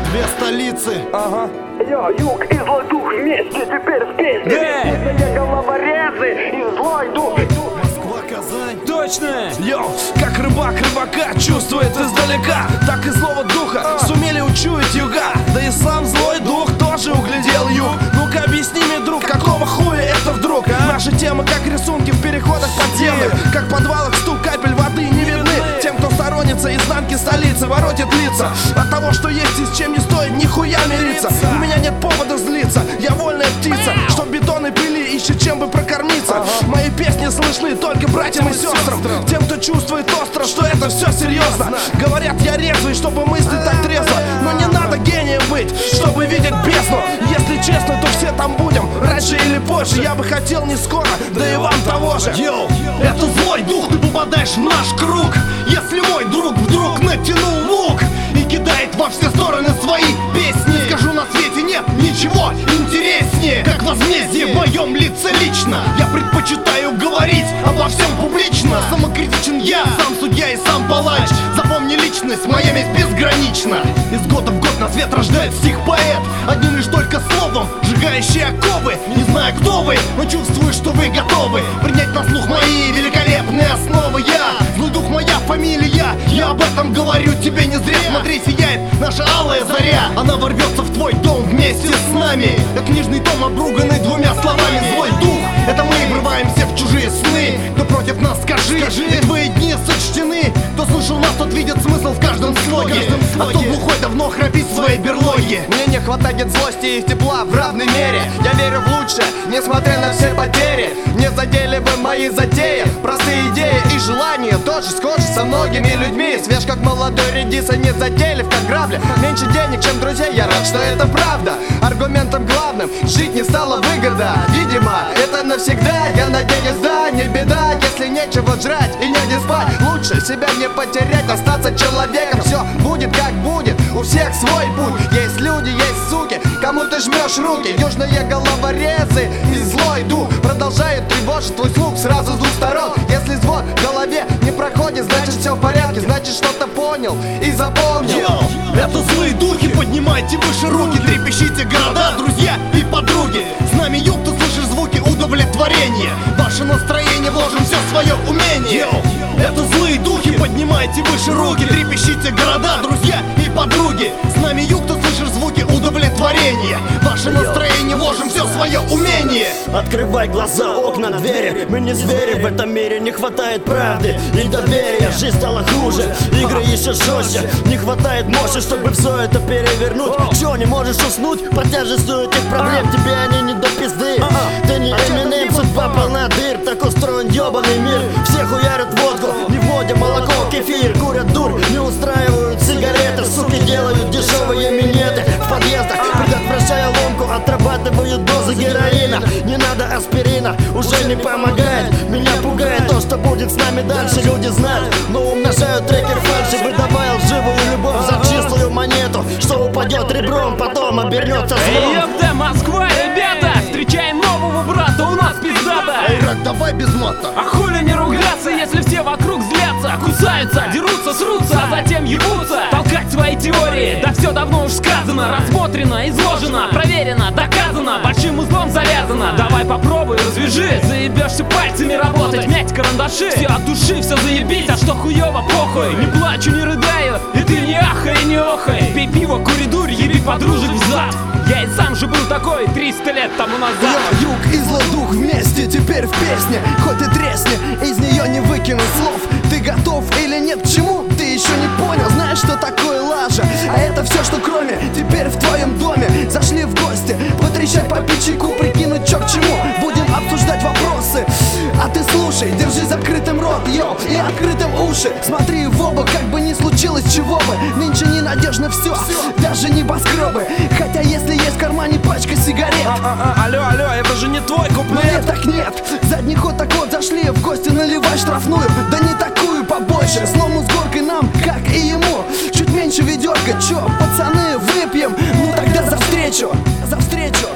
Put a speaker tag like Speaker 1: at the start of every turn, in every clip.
Speaker 1: Две столицы.
Speaker 2: Ага.
Speaker 3: Йо, юг и злой дух вместе теперь в песне. Вкусные головорезы и злой дух.
Speaker 1: Москва, Казань.
Speaker 2: Точно! Йоу, как рыбак рыбака чувствует издалека, так и злого духа сумели учуять юга. Да и сам злой дух тоже углядел юг. Ну-ка объясни мне, друг, какого хуя это вдруг? Наши темы как рисунки в переходах подземных, как в подвалах стук капель воды не видны тем, кто сторонится изнанки столицы, воротит лица от того, что есть и с чем не стоит нихуя мириться. У меня нет повода злиться, я вольная птица, чтоб бетонной пыли ищет чем бы прокормиться. Мои песни слышны только братьям и сестрам, тем, кто чувствует остро, что это все серьезно. Говорят, я резвый, чтобы мыслить так трезво, но не надо гением быть, чтобы видеть бездну. Если честно, то все там будем, раньше или позже. Я бы хотел не скоро, да и вам того же.
Speaker 1: Йоу, это злой дух, ты попадаешь в наш круг. Если мой друг вдруг натянул лук и кидает во все стороны свои песни, скажу, на свете нет ничего интереснее, как возмездие в моем лице лично. Я предпочитаю говорить обо всем публично. Самокритичен я, сам судья и сам палач. Запомни, личность моя месть безгранична. Из года в год на свет рождает стих-поэт, одним лишь только словом сжигающий оковы. Не знаю, кто вы, но чувствую, что вы готовы принять на слух мои великолепные основы. Я злой дух, моя фамилия, я об этом говорю тебе не зря. Смотри, сияет наша алая заря, она ворвется в твой дом вместе с нами. Как книжный том, обруганный двумя словами. Злой дух, это мы врываемся в чужие сны. Кто против нас, скажи, ведь твои дни сочтены. Кто слышал нас, тот видит смысл в каждом слоге, а кто глухой давно храпит в своей берлоге.
Speaker 4: Мне не хватает злости и тепла в равной мере. Я верю в лучшее, несмотря на все потери. Не задели бы мои затеи, простые идеи и желания тоже схожи со многими людьми. Свеж как молодой редис, не заделив как грабли. Меньше денег, чем друзей, я рад, что это правда. Аргументом главным жить не стало выгода. Видимо, это навсегда, я надеюсь, да, не беда. Если нечего жрать и негде спать, лучше себя не потерять, остаться человеком. Все будет как будет, у всех свой путь. Есть люди, есть суки, кому ты жмешь руки. Южные головорезы и злой дух продолжают тревожить твой слух сразу с двух сторон. Если звон в голове не проходит, значит все в порядке, значит что-то понял и запомнил.
Speaker 1: Йоу, это злые духи, поднимайте выше руки, трепещите города, друзья и подруги. С нами юг, ты слышишь звуки удовлетворения, ваше настроение, вложим все свое умение. Йоу, это злые духи, поднимайте выше руки, трепещите города, друзья и подруги. С нами юг, ты слышишь звуки удовлетворения, ваше настроение, вложим все свое умение.
Speaker 5: Открывай глаза, окна, двери. Мы не звери в этом мире, не хватает правды и доверия. Жизнь стала хуже, игры еще жестче. Не хватает мощи, чтобы все это перевернуть. Чё, не можешь уснуть под тяжестью этих проблем? Тебе они не до пизды. Ты не Эминем, судьба полна дыр. Так устроен ёбаный мир. Все хуярят водку, не в моде молоко, кефир. Курят дурь, не устраивают сигареты. Суки делают дешевые минеты в подъездах, предотвращая ломку, отрабатывают дозы героина. Не надо аспирина, уже не помогает. Меня пугает то, что будет с нами дальше. Люди знают, но умножают трекер фальши, выдавая лживую любовь за чистую монету, что упадет ребром, потом обернется злом.
Speaker 6: Ёпта, Москва, ребята, встречаем нового брата, у нас пиздата.
Speaker 1: Эй, Рак, давай без мата.
Speaker 6: А хули не ругаться, если все вокруг злятся, кусаются, дерутся, срутся, а затем ебутся. Толкать свои теории, да все давно уж сказано, рассмотрено, изложено, проверено, доказано, большим узлом завязано. Давай попробуй, развяжи, заебешься пальцами работать, мять карандаши. Все от души, все заебись, а что хуёво, похуй. Не плачу, не рыдаю, и ты не ахай, не охай. Пей пиво, кури дурь, еби подружек в зад. Я и сам же был такой 300 лет тому назад.
Speaker 4: Йо, юг и злой дух вместе теперь в песне. Хоть и тресни, из нее не выкинуть слов. Ты готов или нет к чему? Ты еще не понял, знаешь, что такое лажа? А это все, что кроме, теперь в твоем доме. Зашли в гости, потрещать, попить чайку, прикинуть, чё к чему. Будем обсуждать вопросы, а ты слушай, держи закрытым рот, йоу, и открытым уши. Смотри в оба, как бы ни случилось чего бы. Нынче ненадежно все, даже небоскребы. Хотя если есть в кармане пачка сигарет.
Speaker 2: Алло, это же не твой куплет.
Speaker 4: Нет, так нет, задний ход так вот, зашли в гости, наливай штрафную. Да не такую, побольше, снова с горкой нам, как и ему. Чуть меньше ведерка, чё, пацаны, выпьем. Ну тогда за встречу, за встречу.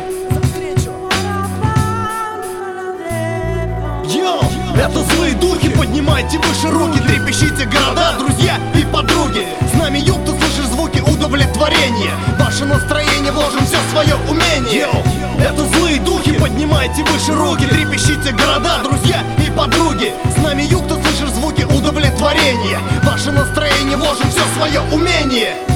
Speaker 1: Йоу, это злые духи, поднимайте выше руки, трепещите города, друзья и подруги. С нами юг, ты слышишь звуки удовлетворения, ваше настроение, вложим все свое умение. Это злые духи, поднимайте выше руки, трепещите города, друзья и подруги. С нами юг, ты слышишь звуки удовлетворения. Ваше настроение, вложим все свое умение.